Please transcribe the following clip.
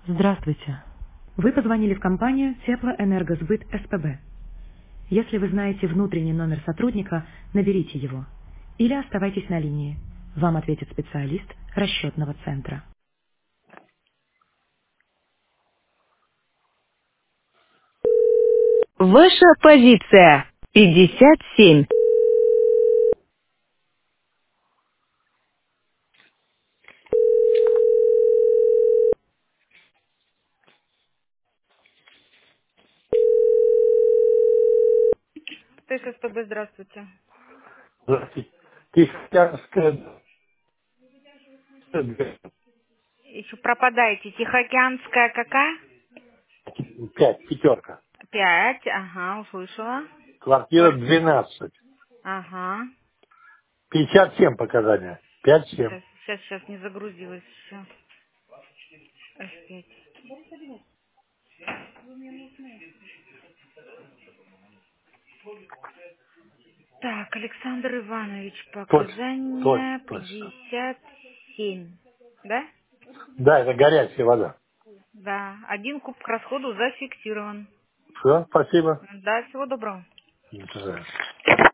Здравствуйте. Вы позвонили в компанию Теплоэнергосбыт СПБ. Если вы знаете внутренний номер сотрудника, наберите его. Или оставайтесь на линии. Вам ответит специалист расчетного центра. Ваша позиция 57. ТССПБ, здравствуйте. Здравствуйте. Тихоокеанская Еще пропадаете. Тихоокеанская какая? 5, пятерка. 5. Ага, услышала. Квартира 12. Ага. 57 показания. 5-7. Сейчас не загрузилось еще. F5. Так, Александр Иванович, показания Точно. 57. Да? Да, это горячая вода. Да. 1 куб к расходу зафиксирован. Все, спасибо. Да, всего доброго. До свидания.